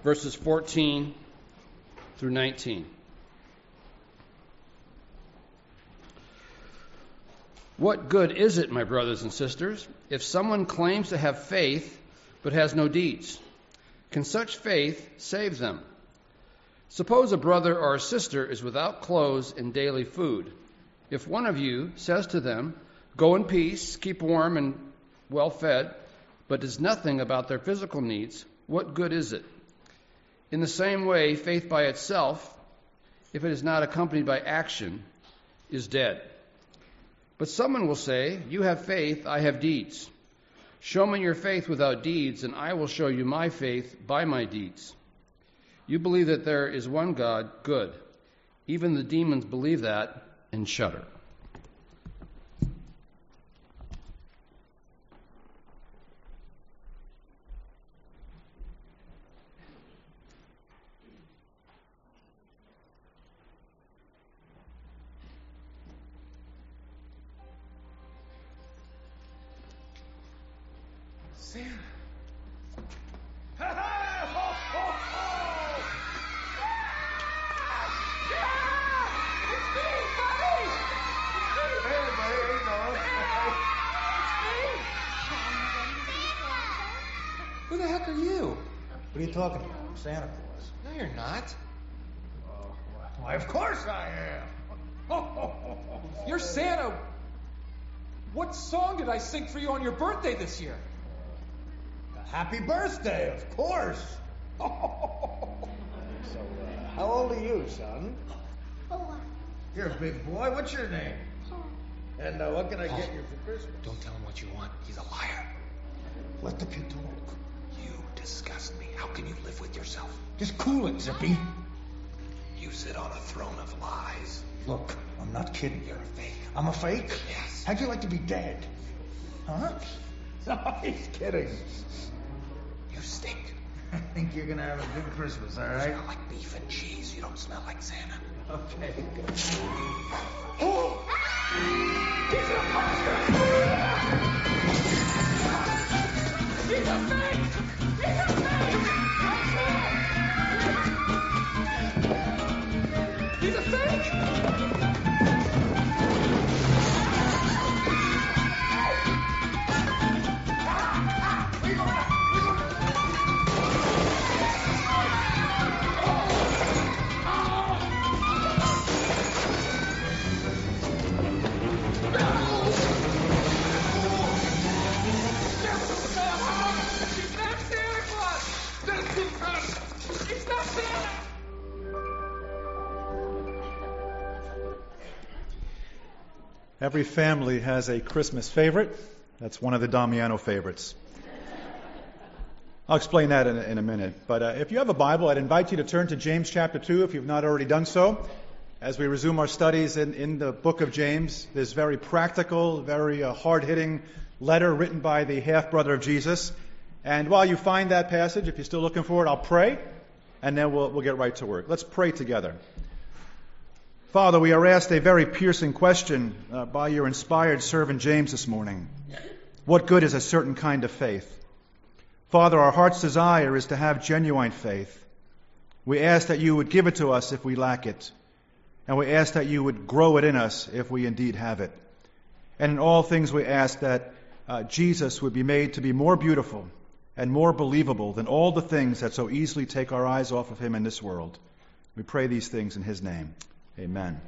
verses 14 through 19. What good is it, my brothers and sisters, if someone claims to have faith but has no deeds? Can such faith save them? Suppose a brother or a sister is without clothes and daily food. If one of you says to them, "Go in peace, keep warm and well fed," but does nothing about their physical needs, what good is it? In the same way, faith by itself, if it is not accompanied by action, is dead. But someone will say, "You have faith, I have deeds. Show me your faith without deeds, and I will show you my faith by my deeds." You believe that there is one God, good. Even the demons believe that and shudder. Santa. Ha-ha! Ho, ho, ho! It's me, buddy! Hey, buddy, how you doing? Who the heck are you? What are you talking about? I'm Santa Claus. No, you're not. Why, of course I am. You're Santa. What song did I sing for you on your birthday this year? Happy birthday, of course. So, how old are you, son? 4. You're a big boy. What's your name? And what can I get you for Christmas? Don't tell him what you want. He's a liar. Let the kid talk. You disgust me. How can you live with yourself? Just cool it, Zippy. You sit on a throne of lies. Look, I'm not kidding. You're a fake. I'm a fake? Yes. How'd you like to be dead? Huh? No, he's kidding. You stink. I think you're gonna have a good Christmas, all You right? smell like beef and cheese. You don't smell like Santa. Okay. Oh! He's a monster! He's a fake! He's a fake! He's a fake! Every family has a Christmas favorite. That's one of the Damiano favorites. I'll explain that in a minute. But if you have a Bible, I'd invite you to turn to James chapter 2 if you've not already done so. As we resume our studies in the book of James, this very practical, very hard-hitting letter written by the half-brother of Jesus. And while you find that passage, if you're still looking for it, I'll pray, and then we'll get right to work. Let's pray together. Father, we are asked a very piercing question by your inspired servant James this morning. What good is a certain kind of faith? Father, our heart's desire is to have genuine faith. We ask that you would give it to us if we lack it. And we ask that you would grow it in us if we indeed have it. And in all things we ask that Jesus would be made to be more beautiful and more believable than all the things that so easily take our eyes off of him in this world. We pray these things in his name. Amen.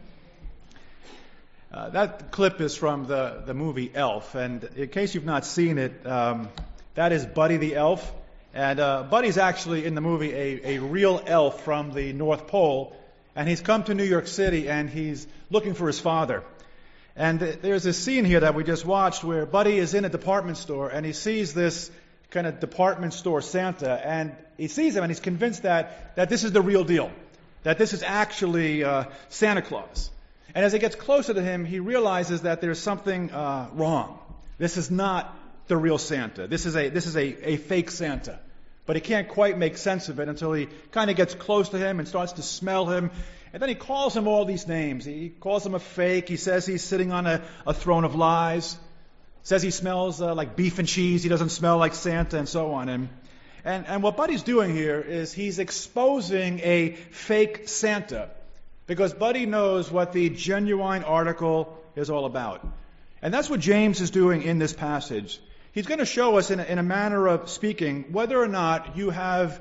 That clip is from the movie Elf, and in case you've not seen it, that is Buddy the Elf, and Buddy's actually in the movie a real elf from the North Pole, and he's come to New York City, and he's looking for his father. And there's a scene here that we just watched where Buddy is in a department store, and he sees this kind of department store Santa, and he sees him, and he's convinced that this is the real deal. That this is actually Santa Claus. And as he gets closer to him, he realizes that there's something wrong. This is not the real Santa. This is a fake Santa. But he can't quite make sense of it until he kind of gets close to him and starts to smell him. And then he calls him all these names. He calls him a fake. He says he's sitting on a throne of lies. Says he smells like beef and cheese. He doesn't smell like Santa, and so on. And And what Buddy's doing here is he's exposing a fake Santa, because Buddy knows what the genuine article is all about. And that's what James is doing in this passage. He's going to show us in a manner of speaking whether or not you have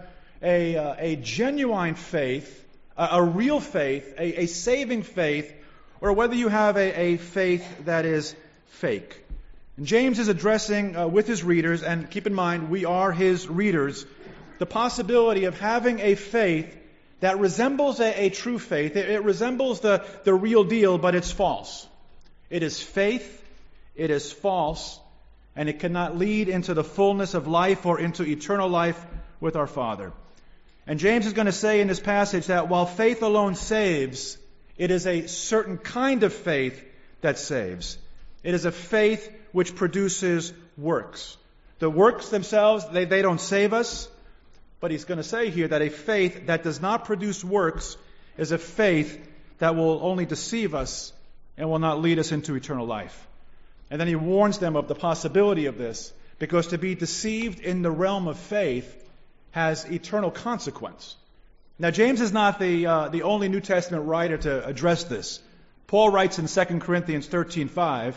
a genuine faith, a real faith, a saving faith, or whether you have a faith that is fake. And James is addressing with his readers, and keep in mind, we are his readers, the possibility of having a faith that resembles a true faith. It resembles the real deal, but it's false. It is faith, it is false, and it cannot lead into the fullness of life or into eternal life with our Father. And James is going to say in this passage that while faith alone saves, it is a certain kind of faith that saves. It is a faith which produces works. The works themselves, they don't save us, but he's going to say here that a faith that does not produce works is a faith that will only deceive us and will not lead us into eternal life. And then he warns them of the possibility of this, because to be deceived in the realm of faith has eternal consequence. Now, James is not the only New Testament writer to address this. Paul writes in 2 Corinthians 13:5,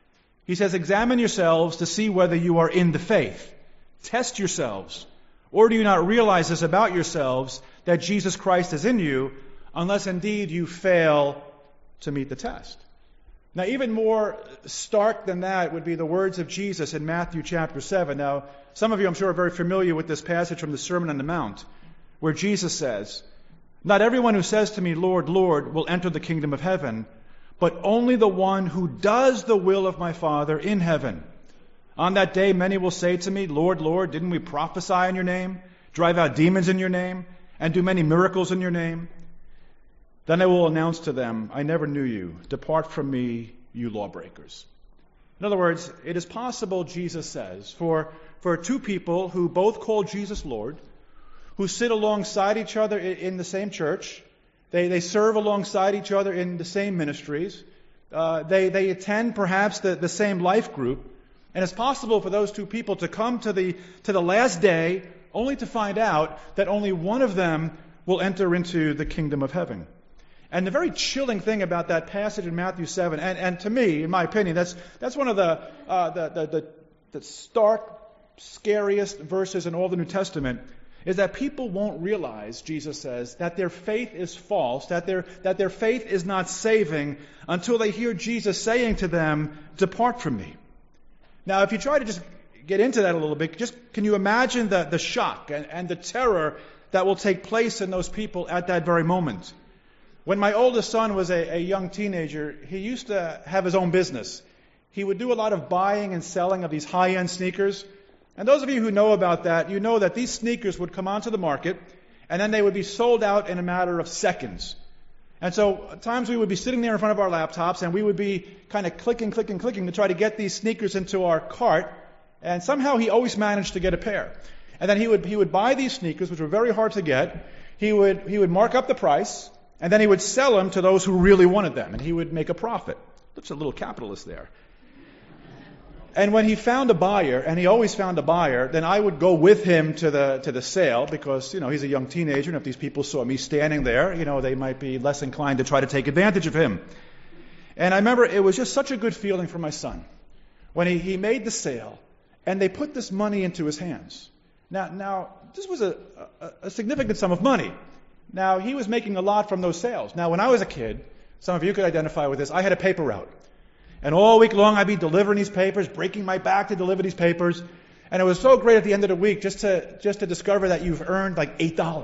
he says, "Examine yourselves to see whether you are in the faith. Test yourselves. Or do you not realize this about yourselves, that Jesus Christ is in you, unless indeed you fail to meet the test?" Now, even more stark than that would be the words of Jesus in Matthew chapter 7. Now, some of you, I'm sure, are very familiar with this passage from the Sermon on the Mount, where Jesus says, "Not everyone who says to me, 'Lord, Lord,' will enter the kingdom of heaven, but only the one who does the will of my Father in heaven. On that day many will say to me, 'Lord, Lord, didn't we prophesy in your name, drive out demons in your name, and do many miracles in your name?' Then I will announce to them, 'I never knew you. Depart from me, you lawbreakers.'" In other words, it is possible, Jesus says, for two people who both call Jesus Lord, who sit alongside each other in the same church, they serve alongside each other in the same ministries, they attend perhaps the same life group, and it's possible for those two people to come to the last day only to find out that only one of them will enter into the kingdom of heaven. And the very chilling thing about that passage in Matthew 7, and to me, in my opinion, that's one of the stark, scariest verses in all the New Testament, is that people won't realize, Jesus says, that their faith is false, that their faith is not saving, until they hear Jesus saying to them, "Depart from me." Now, if you try to just get into that a little bit, can you imagine the shock and the terror that will take place in those people at that very moment? When my oldest son was a young teenager, he used to have his own business. He would do a lot of buying and selling of these high-end sneakers. And those of you who know about that, you know that these sneakers would come onto the market, and then they would be sold out in a matter of seconds. And so at times we would be sitting there in front of our laptops, and we would be kind of clicking to try to get these sneakers into our cart, and somehow he always managed to get a pair. And then he would buy these sneakers, which were very hard to get. He would mark up the price, and then he would sell them to those who really wanted them, and he would make a profit. Looks a little capitalist there. And when he found a buyer, and he always found a buyer, then I would go with him to the sale, because he's a young teenager, and if these people saw me standing there, they might be less inclined to try to take advantage of him. And I remember it was just such a good feeling for my son when he made the sale, and they put this money into his hands. Now this was a significant sum of money. Now, he was making a lot from those sales. Now, when I was a kid, some of you could identify with this, I had a paper route. And all week long, I'd be delivering these papers, breaking my back to deliver these papers. And it was so great at the end of the week just to discover that you've earned like $8.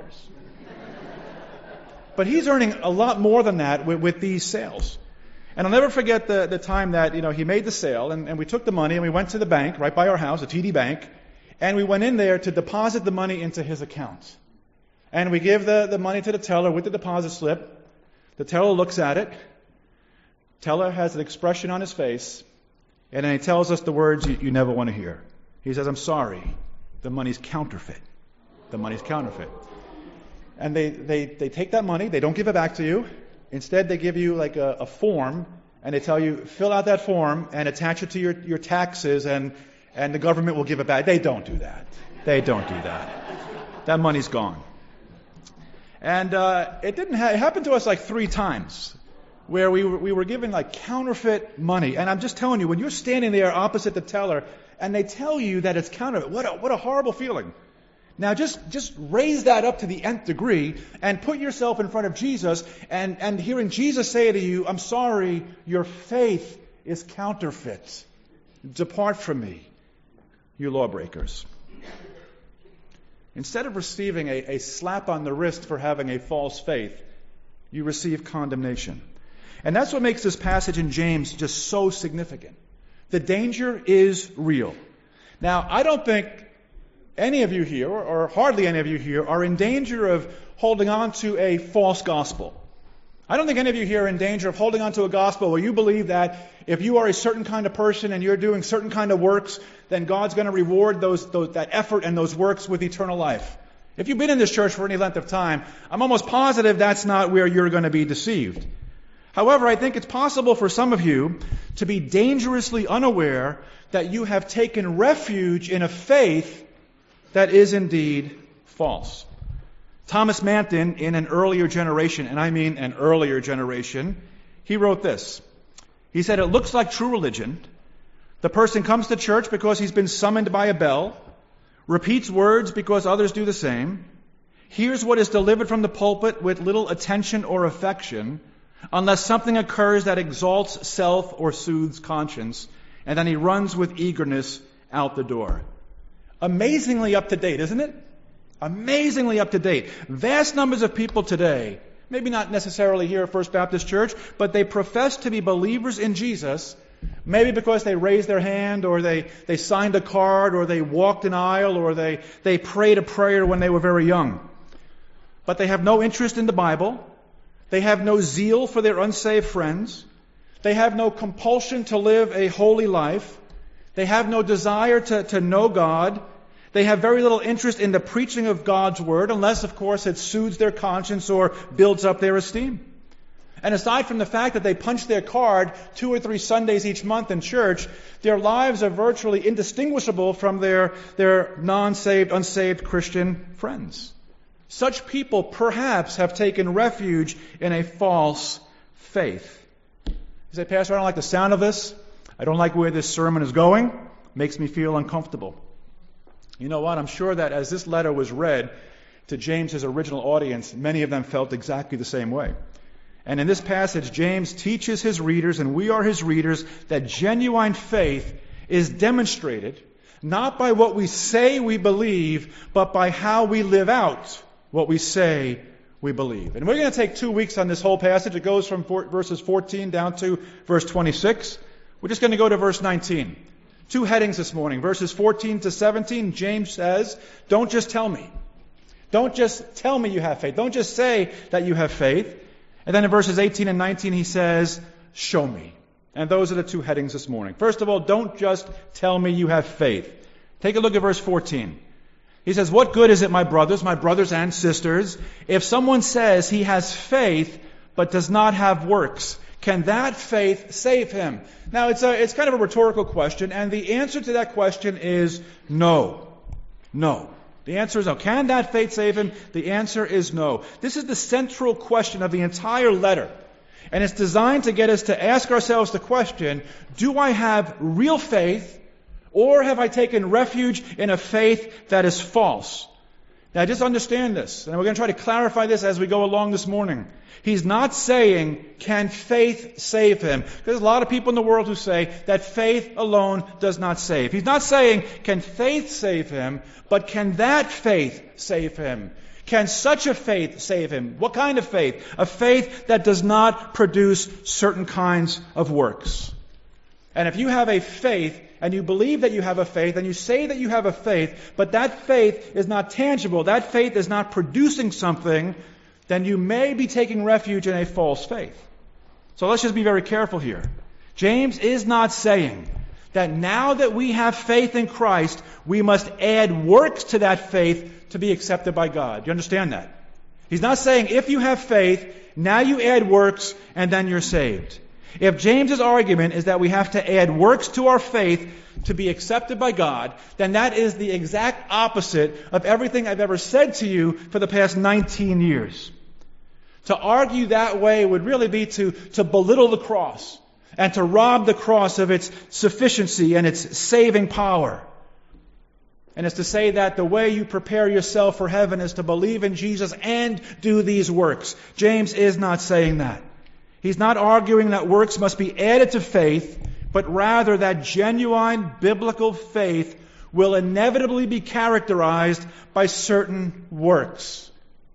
But he's earning a lot more than that with these sales. And I'll never forget the time that, he made the sale, and we took the money, and we went to the bank right by our house, a TD Bank, and we went in there to deposit the money into his account. And we give the money to the teller with the deposit slip. The teller looks at it. Teller has an expression on his face, and then he tells us the words you never want to hear. He says, "I'm sorry, the money's counterfeit. The money's counterfeit." And they take that money, they don't give it back to you. Instead, they give you like a form, and they tell you, fill out that form and attach it to your taxes, and the government will give it back. They don't do that. They don't do that. That money's gone. And it happened to us like 3 times where we were given like counterfeit money. And I'm just telling you, when you're standing there opposite the teller and they tell you that it's counterfeit, what a horrible feeling. Now just raise that up to the nth degree and put yourself in front of Jesus and hearing Jesus say to you, I'm sorry, your faith is counterfeit. Depart from me, you lawbreakers. Instead of receiving a slap on the wrist for having a false faith, you receive condemnation. And that's what makes this passage in James just so significant. The danger is real. Now, I don't think any of you here, or hardly any of you here, are in danger of holding on to a false gospel. I don't think any of you here are in danger of holding on to a gospel where you believe that if you are a certain kind of person and you're doing certain kind of works, then God's going to reward that effort and those works with eternal life. If you've been in this church for any length of time, I'm almost positive that's not where you're going to be deceived. However, I think it's possible for some of you to be dangerously unaware that you have taken refuge in a faith that is indeed false. Thomas Manton, in an earlier generation, and I mean an earlier generation, he wrote this. He said, it looks like true religion. The person comes to church because he's been summoned by a bell, repeats words because others do the same, hears what is delivered from the pulpit with little attention or affection, unless something occurs that exalts self or soothes conscience, and then he runs with eagerness out the door. Amazingly up to date, isn't it? Amazingly up to date. Vast numbers of people today, maybe not necessarily here at First Baptist Church, but they profess to be believers in Jesus, maybe because they raised their hand, or they signed a card, or they walked an aisle, or they prayed a prayer when they were very young. But they have no interest in the Bible. They have no zeal for their unsaved friends. They have no compulsion to live a holy life. They have no desire to know God. They have very little interest in the preaching of God's Word, unless, of course, it soothes their conscience or builds up their esteem. And aside from the fact that they punch their card 2 or 3 Sundays each month in church, their lives are virtually indistinguishable from their non-saved, unsaved Christian friends. Such people perhaps have taken refuge in a false faith. You say, Pastor, I don't like the sound of this. I don't like where this sermon is going. It makes me feel uncomfortable. You know what? I'm sure that as this letter was read to James's original audience, many of them felt exactly the same way. And in this passage, James teaches his readers, and we are his readers, that genuine faith is demonstrated not by what we say we believe, but by how we live out what we say we believe. And we're going to take 2 weeks on this whole passage. It goes from verses 14 down to verse 26. We're just going to go to verse 19. 2 headings this morning. Verses 14 to 17, James says, don't just tell me. Don't just tell me you have faith. Don't just say that you have faith. And then in verses 18 and 19, he says, show me. And those are the 2 headings this morning. First of all, don't just tell me you have faith. Take a look at verse 14. He says, what good is it, my brothers and sisters, if someone says he has faith but does not have works? Can that faith save him? Now, it's kind of a rhetorical question, and the answer to that question is no. No. The answer is no. Can that faith save him? The answer is no. This is the central question of the entire letter. And it's designed to get us to ask ourselves the question, do I have real faith, or have I taken refuge in a faith that is false? Now, just understand this, and we're going to try to clarify this as we go along this morning. He's not saying, can faith save him? There's a lot of people in the world who say that faith alone does not save. He's not saying, can faith save him, but can that faith save him? Can such a faith save him? What kind of faith? A faith that does not produce certain kinds of works. And if you have a faith, and you believe that you have a faith, and you say that you have a faith, but that faith is not tangible, that faith is not producing something, then you may be taking refuge in a false faith. So let's just be very careful here. James is not saying that now that we have faith in Christ, we must add works to that faith to be accepted by God. Do you understand that? He's not saying if you have faith, now you add works and then you're saved. If James's argument is that we have to add works to our faith to be accepted by God, then that is the exact opposite of everything I've ever said to you for the past 19 years. To argue that way would really be to belittle the cross and to rob the cross of its sufficiency and its saving power. And it's to say that the way you prepare yourself for heaven is to believe in Jesus and do these works. James is not saying that. He's not arguing that works must be added to faith, but rather that genuine biblical faith will inevitably be characterized by certain works.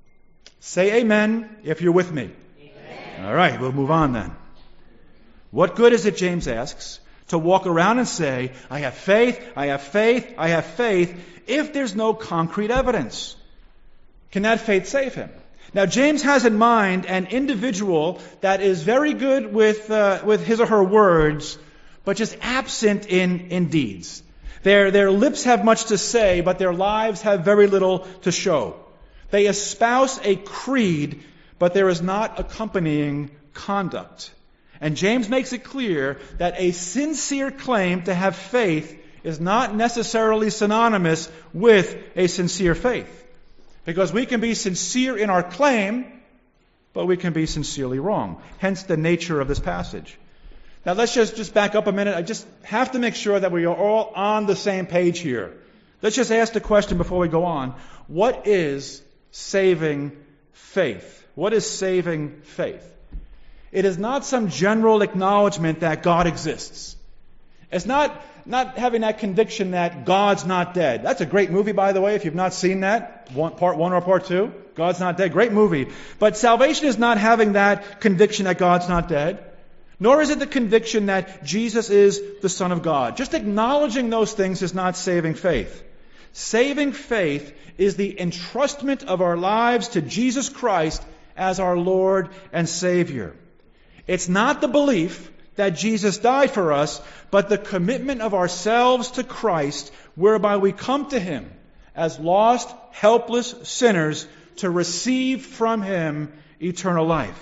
Say amen if you're with me. Amen. All right, we'll move on then. What good is it, James asks, to walk around and say, I have faith, I have faith, I have faith, if there's no concrete evidence? Can that faith save him? Now, James has in mind an individual that is very good with his or her words, but just absent in deeds. Their lips have much to say, but their lives have very little to show. They espouse a creed, but there is not accompanying conduct. And James makes it clear that a sincere claim to have faith is not necessarily synonymous with a sincere faith. Because we can be sincere in our claim, but we can be sincerely wrong. Hence the nature of this passage. Now let's just back up a minute. I just have to make sure that we are all on the same page here. Let's just ask the question before we go on. What is saving faith? What is saving faith? It is not some general acknowledgement that God exists. It's not having that conviction that God's not dead. That's a great movie, by the way, if you've not seen that. Part 1 or Part 2. God's not dead. Great movie. But salvation is not having that conviction that God's not dead. Nor is it the conviction that Jesus is the Son of God. Just acknowledging those things is not saving faith. Saving faith is the entrustment of our lives to Jesus Christ as our Lord and Savior. It's not the belief that Jesus died for us, but the commitment of ourselves to Christ, whereby we come to Him as lost, helpless sinners to receive from Him eternal life.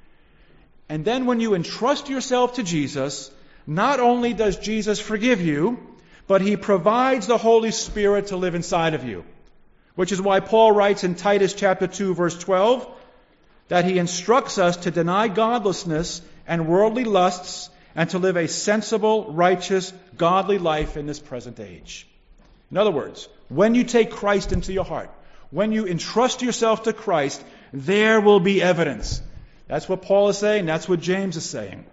And then when you entrust yourself to Jesus, not only does Jesus forgive you, but He provides the Holy Spirit to live inside of you. Which is why Paul writes in Titus chapter 2, verse 12, that he instructs us to deny godlessness and worldly lusts and to live a sensible, righteous, godly life in this present age. In other words, when you take Christ into your heart, when you entrust yourself to Christ, there will be evidence. That's what Paul is saying. That's what James is saying.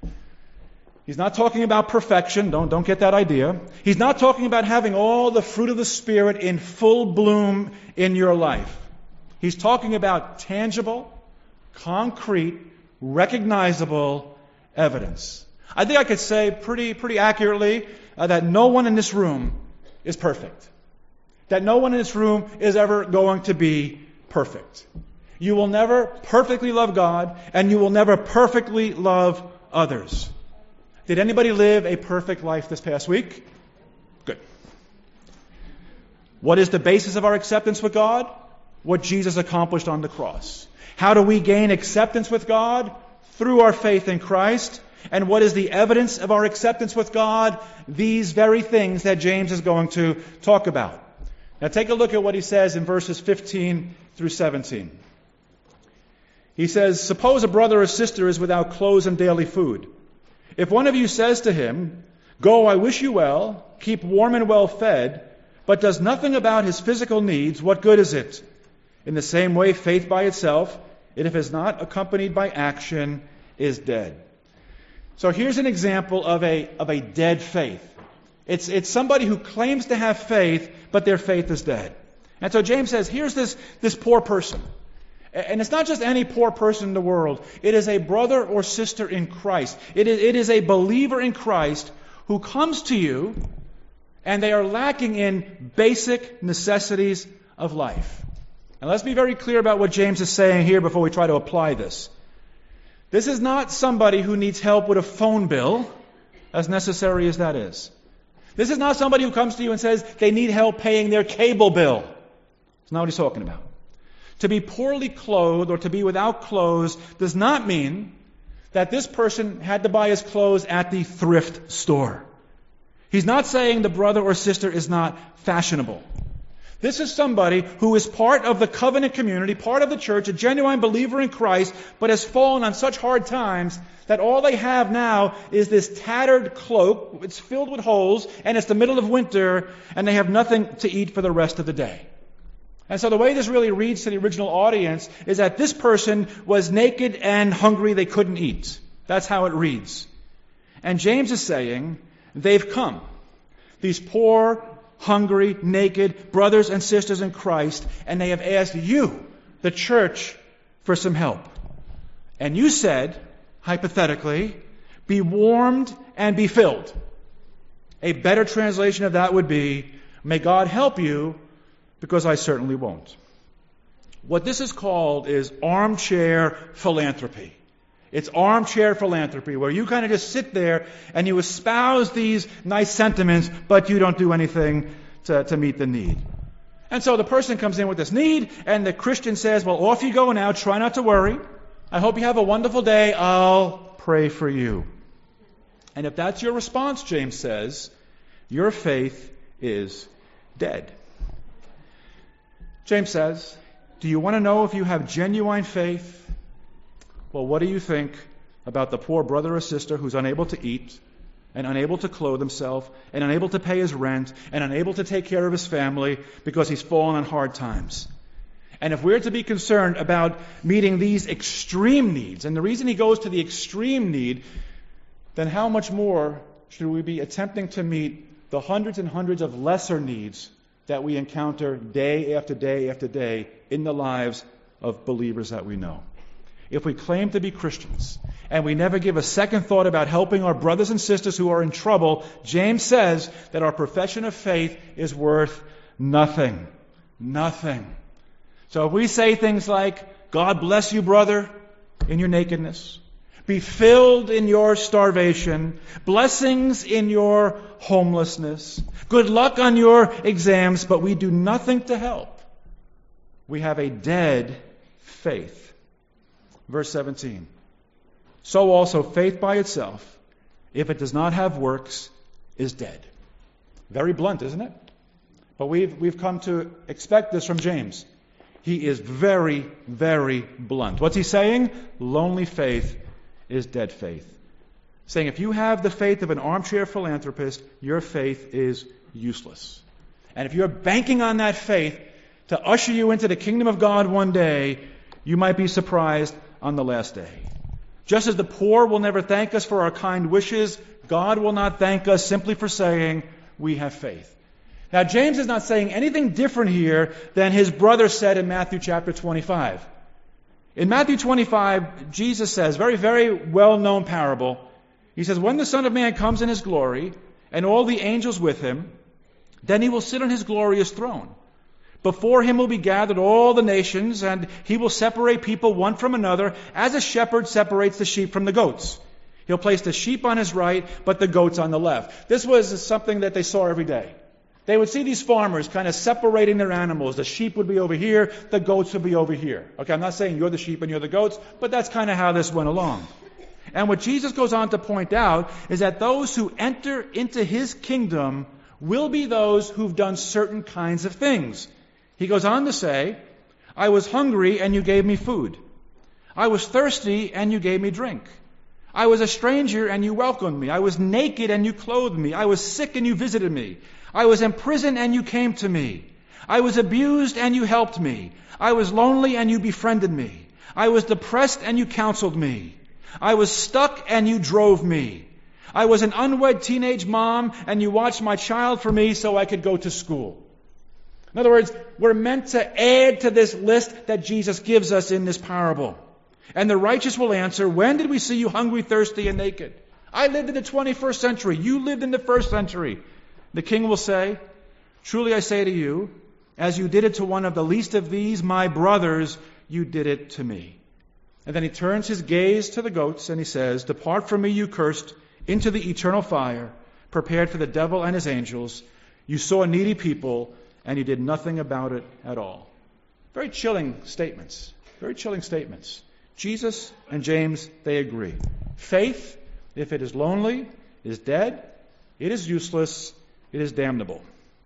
He's not talking about perfection. Don't get that idea. He's not talking about having all the fruit of the Spirit in full bloom in your life. He's talking about tangible, concrete, recognizable evidence. I think I could say pretty accurately that no one in this room is perfect. That no one in this room is ever going to be perfect. You will never perfectly love God, and you will never perfectly love others. Did anybody live a perfect life this past week? Good. What is the basis of our acceptance with God? What Jesus accomplished on the cross. How do we gain acceptance with God? Through our faith in Christ. And what is the evidence of our acceptance with God? These very things that James is going to talk about. Now take a look at what he says in verses 15 through 17. He says, suppose a brother or sister is without clothes and daily food. If one of you says to him, go, I wish you well, keep warm and well fed, but does nothing about his physical needs, what good is it? In the same way, faith by itself, if it is not accompanied by action, is dead. So here's an example of a dead faith. It's somebody who claims to have faith, but their faith is dead. And so James says, here's this poor person. And it's not just any poor person in the world. It is a brother or sister in Christ. It is a believer in Christ who comes to you and they are lacking in basic necessities of life. And let's be very clear about what James is saying here before we try to apply this. This is not somebody who needs help with a phone bill, as necessary as that is. This is not somebody who comes to you and says they need help paying their cable bill. That's not what he's talking about. To be poorly clothed or to be without clothes does not mean that this person had to buy his clothes at the thrift store. He's not saying the brother or sister is not fashionable. This is somebody who is part of the covenant community, part of the church, a genuine believer in Christ, but has fallen on such hard times that all they have now is this tattered cloak. It's filled with holes, and it's the middle of winter, and they have nothing to eat for the rest of the day. And so the way this really reads to the original audience is that this person was naked and hungry, they couldn't eat. That's how it reads. And James is saying, they've come. These poor, hungry, naked brothers and sisters in Christ, and they have asked you, the church, for some help. And you said, hypothetically, be warmed and be filled. A better translation of that would be, may God help you, because I certainly won't. What this is called is armchair philanthropy. It's armchair philanthropy, where you kind of just sit there and you espouse these nice sentiments, but you don't do anything to meet the need. And so the person comes in with this need, and the Christian says, well, off you go now, try not to worry. I hope you have a wonderful day. I'll pray for you. And if that's your response, James says, your faith is dead. James says, do you want to know if you have genuine faith? Well, what do you think about the poor brother or sister who's unable to eat and unable to clothe himself and unable to pay his rent and unable to take care of his family because he's fallen on hard times? And if we're to be concerned about meeting these extreme needs, and the reason he goes to the extreme need, then how much more should we be attempting to meet the hundreds and hundreds of lesser needs that we encounter day after day after day in the lives of believers that we know? If we claim to be Christians and we never give a second thought about helping our brothers and sisters who are in trouble, James says that our profession of faith is worth nothing. Nothing. So if we say things like, God bless you, brother, in your nakedness, be filled in your starvation, blessings in your homelessness, good luck on your exams, but we do nothing to help, we have a dead faith. Verse 17. So also faith by itself, if it does not have works, is dead. Very blunt, isn't it? But we've come to expect this from James. He is very, very blunt. What's he saying? Lonely faith is dead faith. Saying if you have the faith of an armchair philanthropist, your faith is useless. And if you're banking on that faith to usher you into the kingdom of God one day, you might be surprised on the last day. Just as the poor will never thank us for our kind wishes, God will not thank us simply for saying we have faith. Now, James is not saying anything different here than his brother said in Matthew chapter 25. In Matthew 25, Jesus says, very, very well-known parable, he says, when the Son of Man comes in his glory, and all the angels with him, then he will sit on his glorious throne. Before him will be gathered all the nations, and he will separate people one from another, as a shepherd separates the sheep from the goats. He'll place the sheep on his right, but the goats on the left. This was something that they saw every day. They would see these farmers kind of separating their animals. The sheep would be over here, the goats would be over here. Okay, I'm not saying you're the sheep and you're the goats, but that's kind of how this went along. And what Jesus goes on to point out is that those who enter into his kingdom will be those who've done certain kinds of things. He goes on to say, I was hungry and you gave me food. I was thirsty and you gave me drink. I was a stranger and you welcomed me. I was naked and you clothed me. I was sick and you visited me. I was in prison and you came to me. I was abused and you helped me. I was lonely and you befriended me. I was depressed and you counseled me. I was stuck and you drove me. I was an unwed teenage mom and you watched my child for me so I could go to school. In other words, we're meant to add to this list that Jesus gives us in this parable. And the righteous will answer, when did we see you hungry, thirsty, and naked? I lived in the 21st century. You lived in the first century. The king will say, truly I say to you, as you did it to one of the least of these, my brothers, you did it to me. And then he turns his gaze to the goats and he says, depart from me, you cursed, into the eternal fire, prepared for the devil and his angels. You saw needy people, and you did nothing about it at all. Very chilling statements. Very chilling statements. Jesus and James, they agree. Faith, if it is lonely, is dead, it is useless, it is damnable.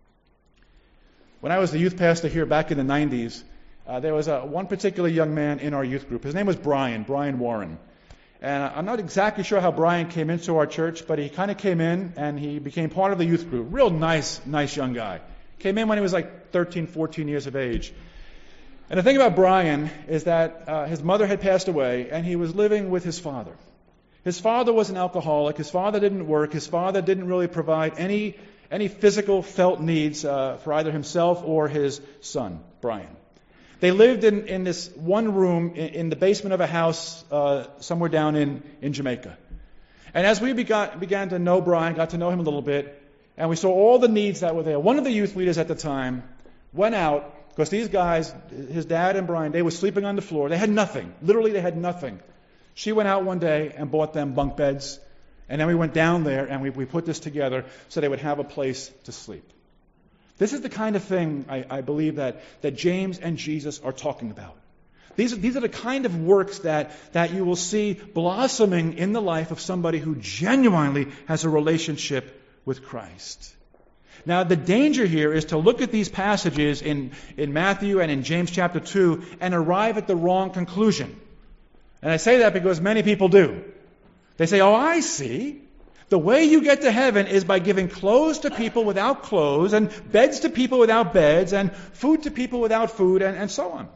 When I was the youth pastor here back in the 90s, there was one particular young man in our youth group. His name was Brian Warren. And I'm not exactly sure how Brian came into our church, but he kind of came in and he became part of the youth group. Real nice young guy. Came in when he was like 13, 14 years of age. And the thing about Brian is that his mother had passed away and he was living with his father. His father was an alcoholic. His father didn't work. His father didn't really provide any physical felt needs for either himself or his son, Brian. They lived in this one room in the basement of a house somewhere down in Jamaica. And as we began to know Brian, got to know him a little bit, and we saw all the needs that were there, one of the youth leaders at the time went out, because these guys, his dad and Brian, they were sleeping on the floor. They had nothing. Literally, they had nothing. She went out one day and bought them bunk beds, and then we went down there and we put this together so they would have a place to sleep. This is the kind of thing I believe that James and Jesus are talking about. These are the kind of works that you will see blossoming in the life of somebody who genuinely has a relationship with Christ. Now, the danger here is to look at these passages in Matthew and in James chapter 2 and arrive at the wrong conclusion. And I say that because many people do. They say, oh, I see. The way you get to heaven is by giving clothes to people without clothes, and beds to people without beds, and food to people without food, and so on.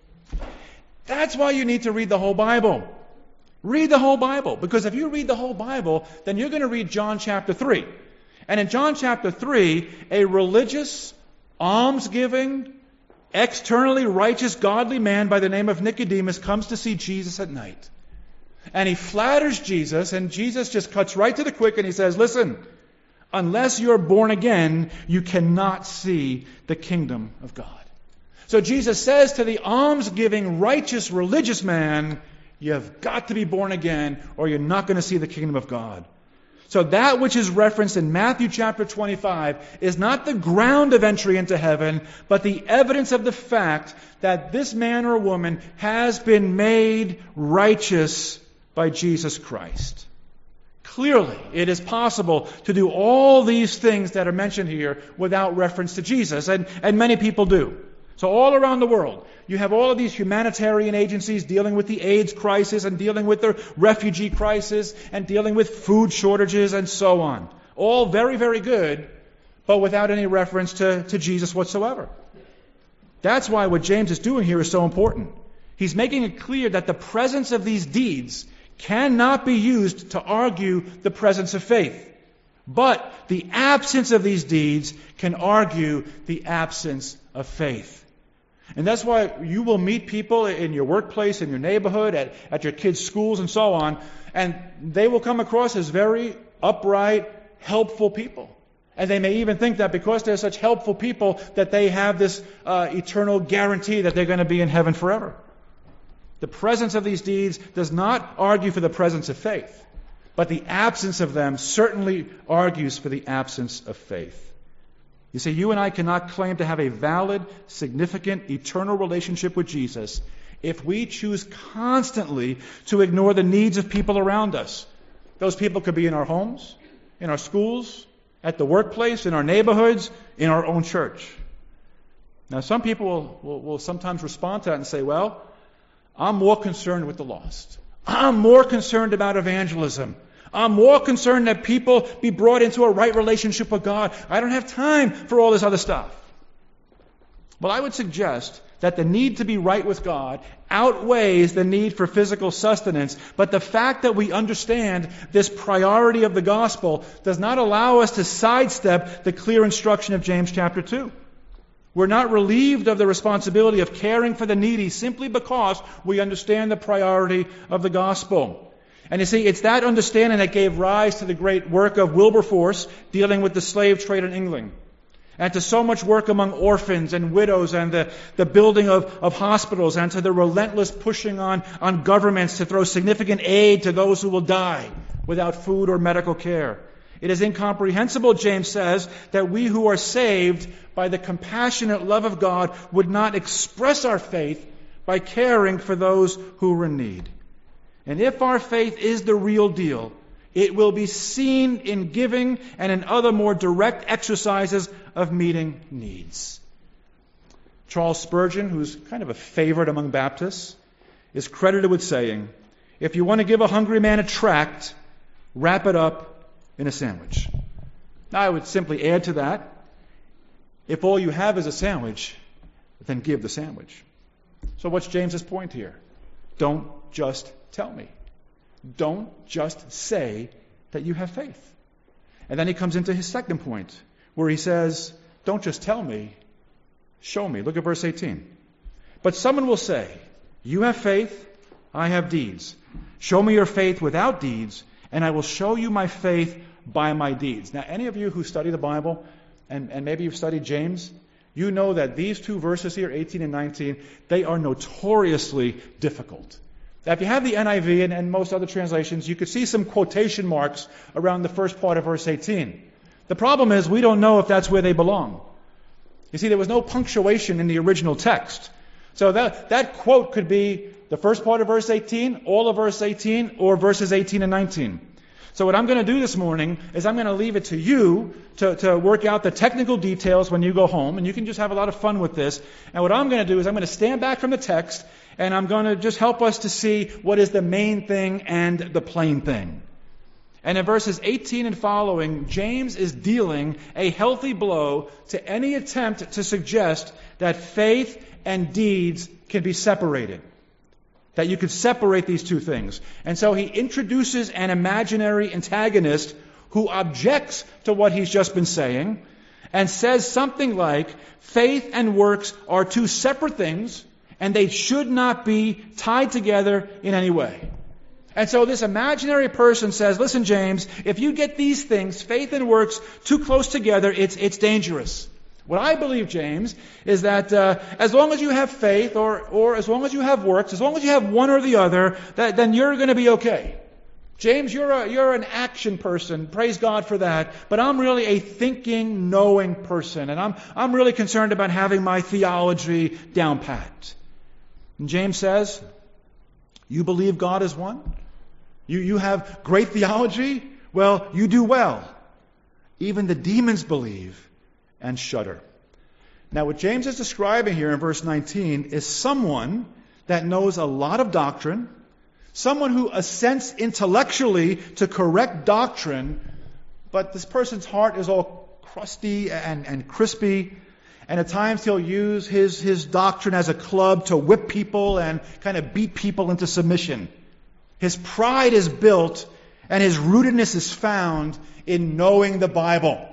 That's why you need to read the whole Bible. Read the whole Bible. Because if you read the whole Bible, then you're going to read John chapter 3. And in John chapter 3, a religious, almsgiving, externally righteous, godly man by the name of Nicodemus comes to see Jesus at night. And he flatters Jesus, and Jesus just cuts right to the quick, and he says, listen, unless you're born again, you cannot see the kingdom of God. So Jesus says to the almsgiving, righteous, religious man, you've got to be born again, or you're not going to see the kingdom of God. So that which is referenced in Matthew chapter 25 is not the ground of entry into heaven, but the evidence of the fact that this man or woman has been made righteous by Jesus Christ. Clearly, it is possible to do all these things that are mentioned here without reference to Jesus, and many people do. So all around the world, you have all of these humanitarian agencies dealing with the AIDS crisis and dealing with the refugee crisis and dealing with food shortages and so on. All very, very good, but without any reference to Jesus whatsoever. That's why what James is doing here is so important. He's making it clear that the presence of these deeds cannot be used to argue the presence of faith. But the absence of these deeds can argue the absence of faith. And that's why you will meet people in your workplace, in your neighborhood, at your kids' schools and so on, and they will come across as very upright, helpful people. And they may even think that because they're such helpful people that they have this eternal guarantee that they're going to be in heaven forever. The presence of these deeds does not argue for the presence of faith, but the absence of them certainly argues for the absence of faith. You see, you and I cannot claim to have a valid, significant, eternal relationship with Jesus if we choose constantly to ignore the needs of people around us. Those people could be in our homes, in our schools, at the workplace, in our neighborhoods, in our own church. Now, some people will sometimes respond to that and say, well, I'm more concerned with the lost. I'm more concerned about evangelism. I'm more concerned that people be brought into a right relationship with God. I don't have time for all this other stuff. Well, I would suggest that the need to be right with God outweighs the need for physical sustenance, but the fact that we understand this priority of the gospel does not allow us to sidestep the clear instruction of James chapter 2. We're not relieved of the responsibility of caring for the needy simply because we understand the priority of the gospel. And you see, it's that understanding that gave rise to the great work of Wilberforce dealing with the slave trade in England, and to so much work among orphans and widows, and the building of hospitals, and to the relentless pushing on governments to throw significant aid to those who will die without food or medical care. It is incomprehensible, James says, that we who are saved by the compassionate love of God would not express our faith by caring for those who are in need. And if our faith is the real deal, it will be seen in giving and in other more direct exercises of meeting needs. Charles Spurgeon, who's kind of a favorite among Baptists, is credited with saying, if you want to give a hungry man a tract, wrap it up in a sandwich. Now, I would simply add to that, if all you have is a sandwich, then give the sandwich. So what's James's point here? Don't just tell me. Don't just say that you have faith. And then he comes into his second point, where he says, don't just tell me, show me. Look at verse 18. But someone will say, you have faith, I have deeds. Show me your faith without deeds, and I will show you my faith by my deeds. Now, any of you who study the Bible, and maybe you've studied James, you know that these two verses here, 18 and 19, they are notoriously difficult. Now, if you have the NIV and most other translations, you could see some quotation marks around the first part of verse 18. The problem is we don't know if that's where they belong. You see, there was no punctuation in the original text. So that quote could be the first part of verse 18, all of verse 18, or verses 18 and 19. So what I'm going to do this morning is I'm going to leave it to you to work out the technical details when you go home, and you can just have a lot of fun with this. And what I'm going to do is I'm going to stand back from the text, and I'm going to just help us to see what is the main thing and the plain thing. And in verses 18 and following, James is dealing a healthy blow to any attempt to suggest that faith and deeds can be separated. That you could separate these two things. And so he introduces an imaginary antagonist who objects to what he's just been saying and says something like, faith and works are two separate things and they should not be tied together in any way. And so this imaginary person says, listen, James, if you get these things, faith and works, too close together, it's dangerous. What I believe, James, is that as long as you have faith or as long as you have works, as long as you have one or the other, then you're going to be okay. James, you're an action person. Praise God for that. But I'm really a thinking, knowing person. And I'm really concerned about having my theology down pat. And James says, you believe God is one? You have great theology? Well, you do well. Even the demons believe and shudder. Now, what James is describing here in verse 19 is someone that knows a lot of doctrine, someone who assents intellectually to correct doctrine, but this person's heart is all crusty and crispy, and at times he'll use his doctrine as a club to whip people and kind of beat people into submission. His pride is built, and his rootedness is found in knowing the Bible.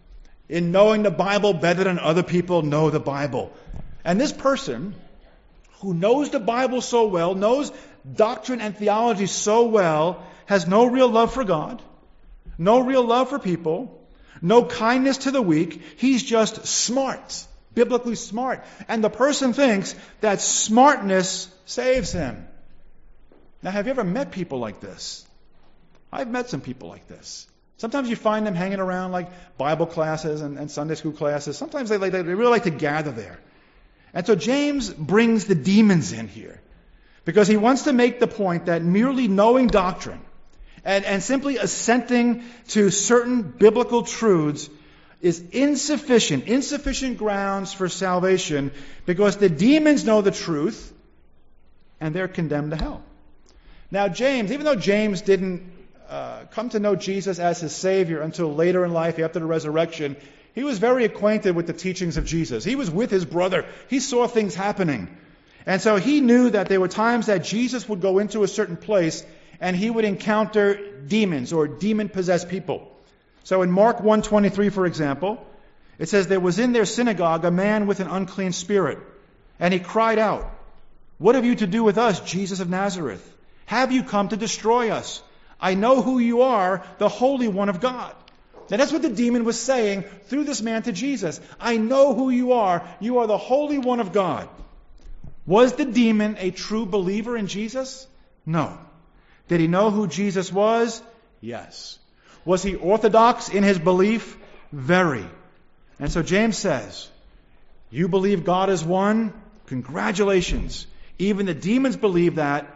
In knowing the Bible better than other people know the Bible. And this person, who knows the Bible so well, knows doctrine and theology so well, has no real love for God, no real love for people, no kindness to the weak. He's just smart, biblically smart. And the person thinks that smartness saves him. Now, have you ever met people like this? I've met some people like this. Sometimes you find them hanging around like Bible classes and Sunday school classes. Sometimes they really like to gather there. And so James brings the demons in here because he wants to make the point that merely knowing doctrine and simply assenting to certain biblical truths is insufficient grounds for salvation because the demons know the truth and they're condemned to hell. Now James, even though James didn't come to know Jesus as his Savior until later in life after the resurrection, he was very acquainted with the teachings of Jesus. He was with his brother. He saw things happening. And so he knew that there were times that Jesus would go into a certain place and he would encounter demons or demon-possessed people. So in Mark 1:23, for example, it says, there was in their synagogue a man with an unclean spirit, and he cried out, what have you to do with us, Jesus of Nazareth? Have you come to destroy us? I know who you are, the Holy One of God. Now that's what the demon was saying through this man to Jesus. I know who you are. You are the Holy One of God. Was the demon a true believer in Jesus? No. Did he know who Jesus was? Yes. Was he orthodox in his belief? Very. And so James says, you believe God is one? Congratulations. Even the demons believe that,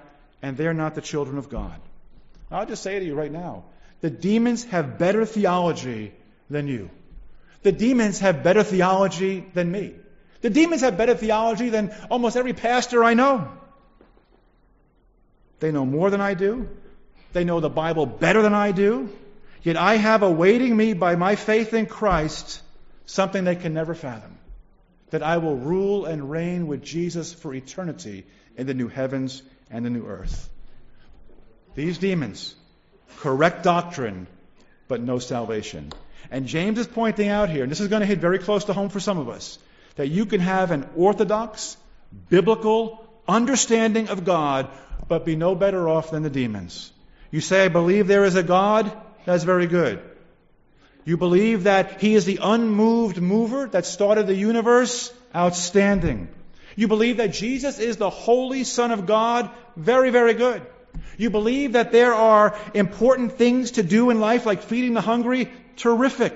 and they're not the children of God. I'll just say to you right now, the demons have better theology than you. The demons have better theology than me. The demons have better theology than almost every pastor I know. They know more than I do. They know the Bible better than I do. Yet I have awaiting me by my faith in Christ something they can never fathom. That I will rule and reign with Jesus for eternity in the new heavens and the new earth. These demons, correct doctrine, but no salvation. And James is pointing out here, and this is going to hit very close to home for some of us, that you can have an orthodox, biblical understanding of God, but be no better off than the demons. You say, I believe there is a God. That's very good. You believe that He is the unmoved mover that started the universe? Outstanding. You believe that Jesus is the Holy Son of God? Very, very good. You believe that there are important things to do in life, like feeding the hungry? Terrific.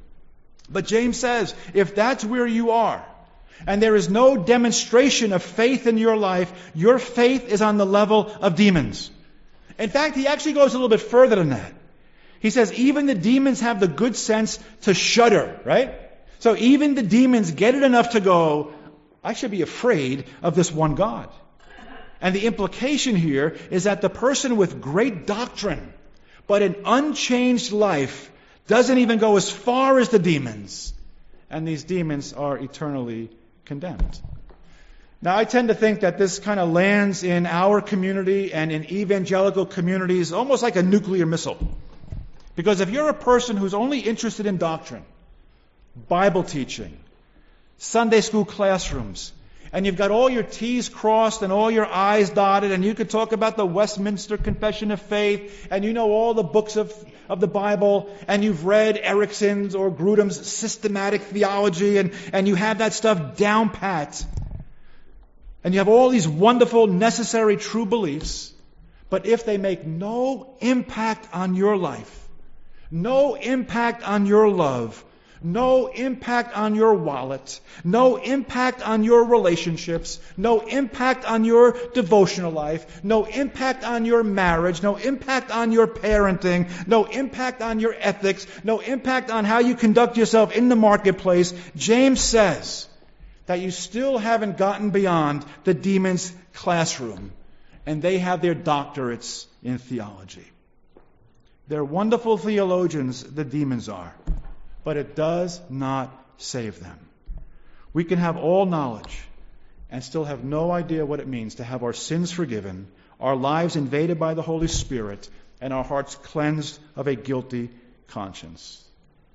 But James says, if that's where you are, and there is no demonstration of faith in your life, your faith is on the level of demons. In fact, he actually goes a little bit further than that. He says, even the demons have the good sense to shudder, right? So even the demons get it enough to go, I should be afraid of this one God. And the implication here is that the person with great doctrine, but an unchanged life, doesn't even go as far as the demons. And these demons are eternally condemned. Now, I tend to think that this kind of lands in our community and in evangelical communities almost like a nuclear missile. Because if you're a person who's only interested in doctrine, Bible teaching, Sunday school classrooms, and you've got all your T's crossed and all your I's dotted, and you could talk about the Westminster Confession of Faith, and you know all the books of the Bible, and you've read Erickson's or Grudem's systematic theology, and you have that stuff down pat, and you have all these wonderful, necessary, true beliefs, but if they make no impact on your life, no impact on your love, no impact on your wallet, no impact on your relationships, no impact on your devotional life, no impact on your marriage, no impact on your parenting, no impact on your ethics, no impact on how you conduct yourself in the marketplace, James says that you still haven't gotten beyond the demon's classroom, and they have their doctorates in theology. They're wonderful theologians, the demons are. But it does not save them. We can have all knowledge and still have no idea what it means to have our sins forgiven, our lives invaded by the Holy Spirit, and our hearts cleansed of a guilty conscience.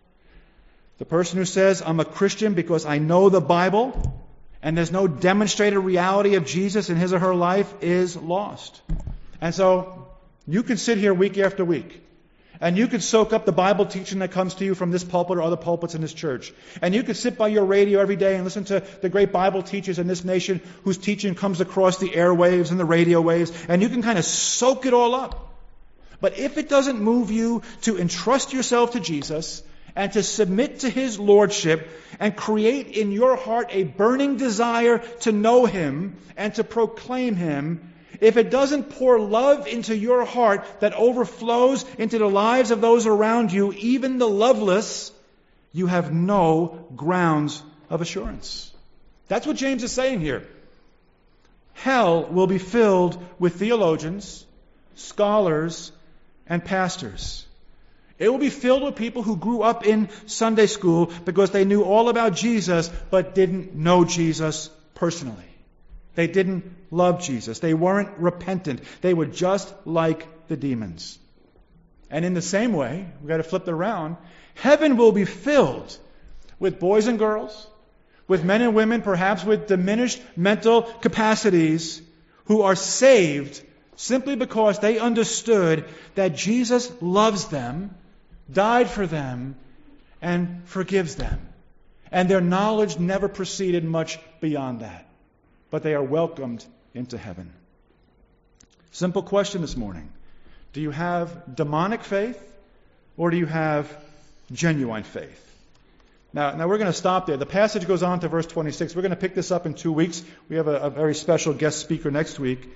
The person who says, I'm a Christian because I know the Bible, and there's no demonstrated reality of Jesus in his or her life, is lost. And so, you can sit here week after week, and you could soak up the Bible teaching that comes to you from this pulpit or other pulpits in this church. And you could sit by your radio every day and listen to the great Bible teachers in this nation whose teaching comes across the airwaves and the radio waves. And you can kind of soak it all up. But if it doesn't move you to entrust yourself to Jesus and to submit to His Lordship and create in your heart a burning desire to know Him and to proclaim Him, if it doesn't pour love into your heart that overflows into the lives of those around you, even the loveless, you have no grounds of assurance. That's what James is saying here. Hell will be filled with theologians, scholars, and pastors. It will be filled with people who grew up in Sunday school because they knew all about Jesus but didn't know Jesus personally. They didn't love Jesus. They weren't repentant. They were just like the demons. And in the same way, we've got to flip it around, heaven will be filled with boys and girls, with men and women, perhaps with diminished mental capacities, who are saved simply because they understood that Jesus loves them, died for them, and forgives them. And their knowledge never proceeded much beyond that. But they are welcomed into heaven. Simple question this morning. Do you have demonic faith or do you have genuine faith? Now we're going to stop there. The passage goes on to verse 26. We're going to pick this up in 2 weeks. We have a very special guest speaker next week.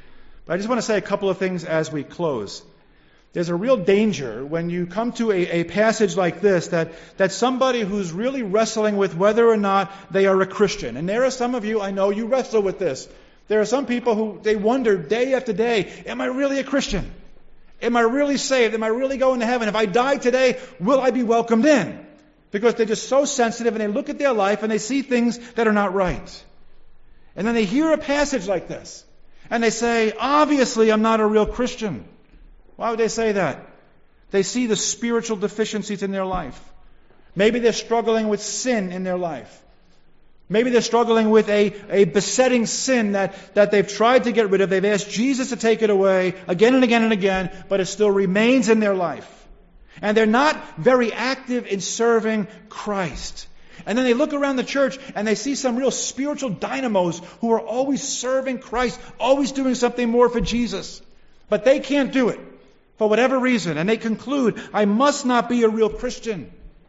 But I just want to say a couple of things as we close. There's a real danger when you come to a passage like this that somebody who's really wrestling with whether or not they are a Christian, and there are some of you, I know, you wrestle with this. There are some people who, they wonder day after day, am I really a Christian? Am I really saved? Am I really going to heaven? If I die today, will I be welcomed in? Because they're just so sensitive and they look at their life and they see things that are not right. And then they hear a passage like this and they say, obviously I'm not a real Christian. Why would they say that? They see the spiritual deficiencies in their life. Maybe they're struggling with sin in their life. Maybe they're struggling with a besetting sin that they've tried to get rid of. They've asked Jesus to take it away again and again and again, but it still remains in their life. And they're not very active in serving Christ. And then they look around the church and they see some real spiritual dynamos who are always serving Christ, always doing something more for Jesus. But they can't do it for whatever reason. And they conclude, I must not be a real Christian.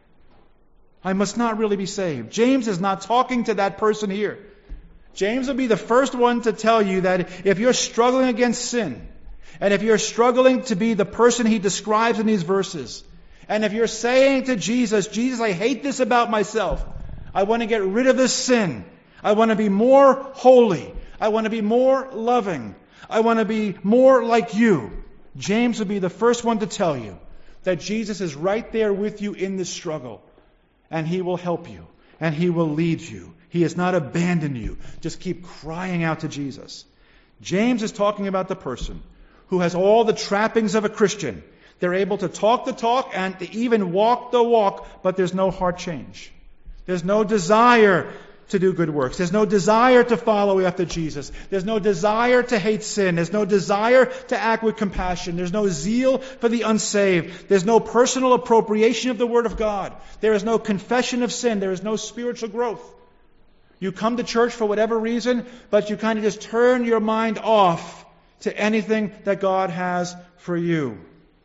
I must not really be saved. James is not talking to that person here. James will be the first one to tell you that if you're struggling against sin, and if you're struggling to be the person he describes in these verses, and if you're saying to Jesus, Jesus, I hate this about myself. I want to get rid of this sin. I want to be more holy. I want to be more loving. I want to be more like you. James will be the first one to tell you that Jesus is right there with you in this struggle. And He will help you. And He will lead you. He has not abandoned you. Just keep crying out to Jesus. James is talking about the person who has all the trappings of a Christian. They're able to talk the talk and to even walk the walk, but there's no heart change. There's no desire to do good works. There's no desire to follow after Jesus. There's no desire to hate sin. There's no desire to act with compassion. There's no zeal for the unsaved. There's no personal appropriation of the Word of God. There is no confession of sin. There is no spiritual growth. You come to church for whatever reason, but you kind of just turn your mind off to anything that God has for you.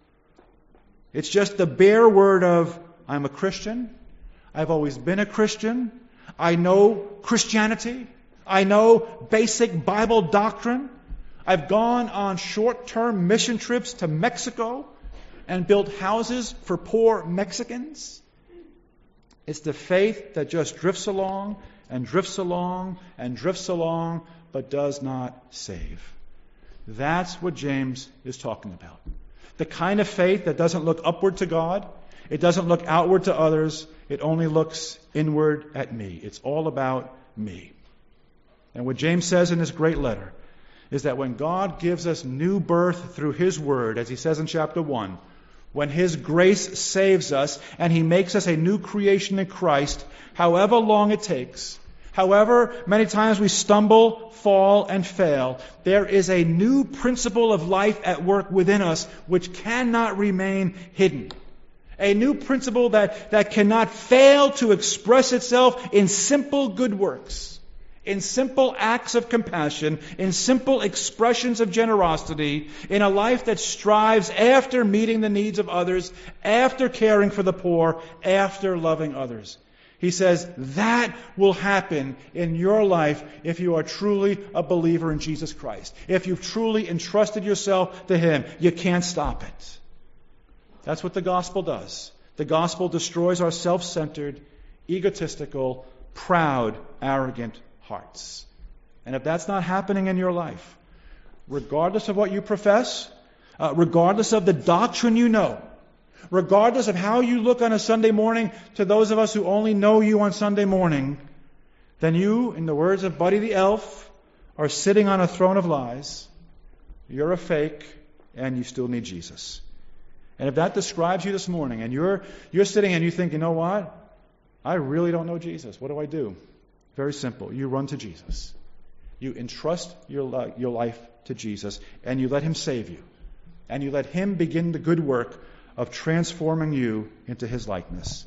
It's just the bare word of, I'm a Christian. I've always been a Christian. I know Christianity. I know basic Bible doctrine. I've gone on short-term mission trips to Mexico and built houses for poor Mexicans. It's the faith that just drifts along and drifts along and drifts along, but does not save. That's what James is talking about. The kind of faith that doesn't look upward to God. It doesn't look outward to others. It only looks inward at me. It's all about me. And what James says in this great letter is that when God gives us new birth through His Word, as he says in chapter 1, when His grace saves us and He makes us a new creation in Christ, however long it takes, however many times we stumble, fall, and fail, there is a new principle of life at work within us which cannot remain hidden. A new principle that cannot fail to express itself in simple good works, in simple acts of compassion, in simple expressions of generosity, in a life that strives after meeting the needs of others, after caring for the poor, after loving others. He says that will happen in your life if you are truly a believer in Jesus Christ. If you've truly entrusted yourself to Him, you can't stop it. That's what the gospel does. The gospel destroys our self-centered, egotistical, proud, arrogant hearts. And if that's not happening in your life, regardless of what you profess, regardless of the doctrine you know, regardless of how you look on a Sunday morning to those of us who only know you on Sunday morning, then you, in the words of Buddy the Elf, are sitting on a throne of lies. You're a fake, and you still need Jesus. And if that describes you this morning, and you're sitting and you think, you know what? I really don't know Jesus. What do I do? Very simple. You run to Jesus. You entrust your life to Jesus, and you let Him save you. And you let Him begin the good work of transforming you into His likeness.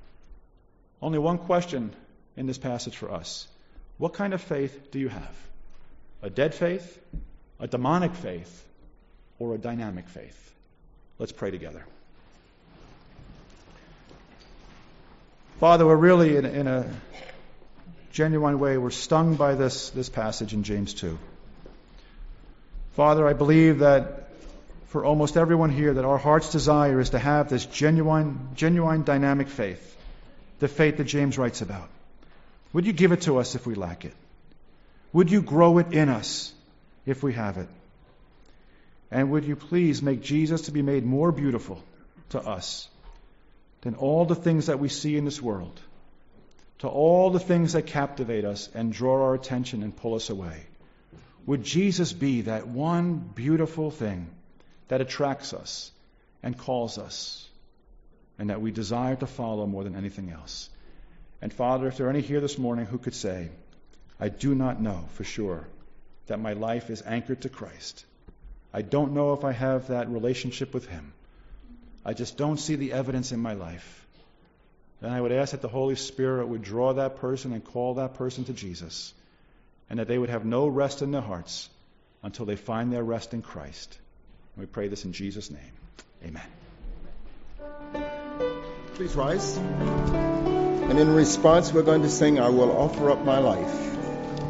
Only one question in this passage for us. What kind of faith do you have? A dead faith, a demonic faith, or a dynamic faith? Let's pray together. Father, we're really in a genuine way, we're stung by this passage in James 2. Father, I believe that for almost everyone here, that our heart's desire is to have this genuine dynamic faith, the faith that James writes about. Would you give it to us if we lack it? Would you grow it in us if we have it? And would you please make Jesus to be made more beautiful to us than all the things that we see in this world, to all the things that captivate us and draw our attention and pull us away? Would Jesus be that one beautiful thing that attracts us and calls us and that we desire to follow more than anything else? And Father, if there are any here this morning who could say, I do not know for sure that my life is anchored to Christ. I don't know if I have that relationship with Him. I just don't see the evidence in my life. Then I would ask that the Holy Spirit would draw that person and call that person to Jesus, and that they would have no rest in their hearts until they find their rest in Christ. And we pray this in Jesus' name. Amen. Please rise. And in response, we're going to sing, I Will Offer Up My Life.